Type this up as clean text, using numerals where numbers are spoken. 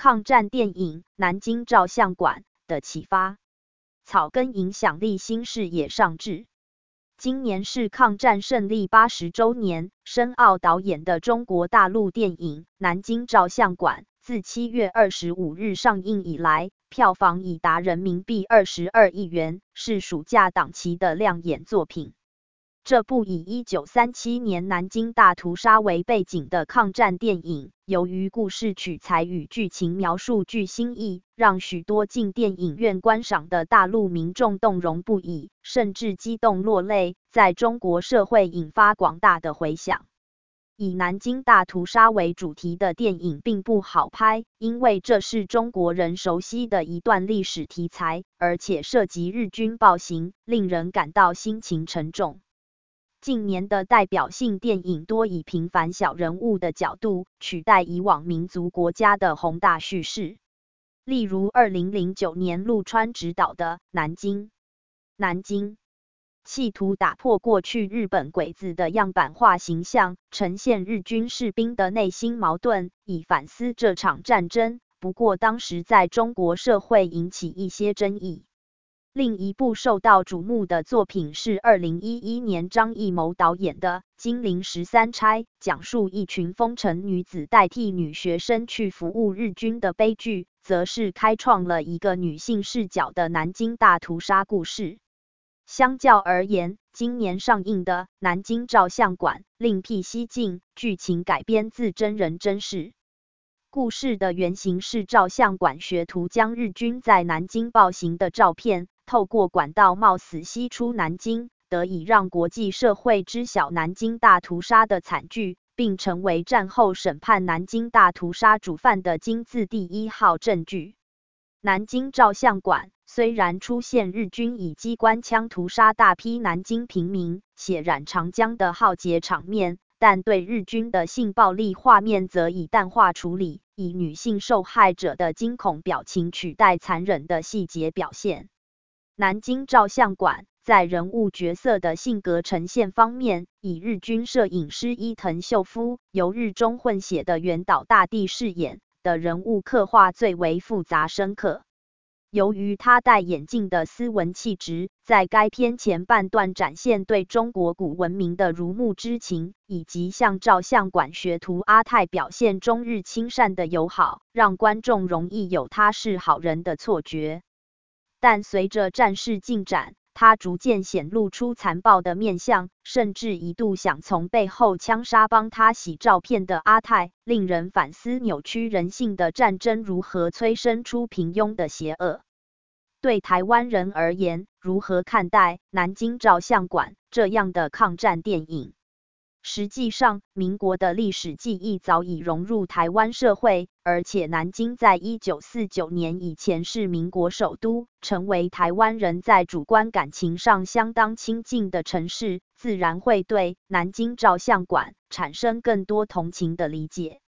抗战电影《南京照相馆》的启发，草根影响力新视野上志。今年是抗战胜利80周年，申奥导演的中国大陆电影《南京照相馆》自7月25日上映以来，票房已达人民币22亿元，是暑假档期的亮眼作品。这部以1937年南京大屠杀为背景的抗战电影，由于故事取材与剧情描述具新意，让许多进电影院观赏的大陆民众动容不已，甚至激动落泪，在中国社会引发广大的回响。以南京大屠杀为主题的电影并不好拍，因为这是中国人熟悉的一段历史题材，而且涉及日军暴行，令人感到心情沉重。近年的代表性电影多以平凡小人物的角度取代以往民族国家的宏大叙事，例如2009年陆川执导的《南京》，企图打破过去日本鬼子的样板化形象，呈现日军士兵的内心矛盾，以反思这场战争。不过当时在中国社会引起一些争议。另一部受到瞩目的作品是2011年张艺谋导演的《金陵13钗》，讲述一群风尘女子代替女学生去服务日军的悲剧，则是开创了一个女性视角的南京大屠杀故事。相较而言，今年上映的《南京照相馆》另辟蹊径，剧情改编自真人真事。故事的原型是照相馆学徒将日军在南京暴行的照片透过管道冒死吸出南京，得以让国际社会知晓南京大屠杀的惨剧，并成为战后审判南京大屠杀主犯的金字第1号证据。南京照相馆虽然出现日军以机关枪屠杀大批南京平民，血染长江的浩劫场面，但对日军的性暴力画面则以淡化处理，以女性受害者的惊恐表情取代残忍的细节表现。南京照相馆在人物角色的性格呈现方面，以日军摄影师伊藤秀夫由日中混血的原岛大地饰演的人物刻画最为复杂深刻。由于他戴眼镜的斯文气质，在该片前半段展现对中国古文明的如沐之情，以及向照相馆学徒阿泰表现中日亲善的友好，让观众容易有他是好人的错觉。但随着战事进展，他逐渐显露出残暴的面相，甚至一度想从背后枪杀帮他洗照片的阿泰，令人反思扭曲人性的战争如何催生出平庸的邪恶。对台湾人而言，如何看待《南京照相馆》这样的抗战电影？实际上，民国的历史记忆早已融入台湾社会，而且南京在1949年以前是民国首都，成为台湾人在主观感情上相当亲近的城市，自然会对《南京照相馆》产生更多同情的理解。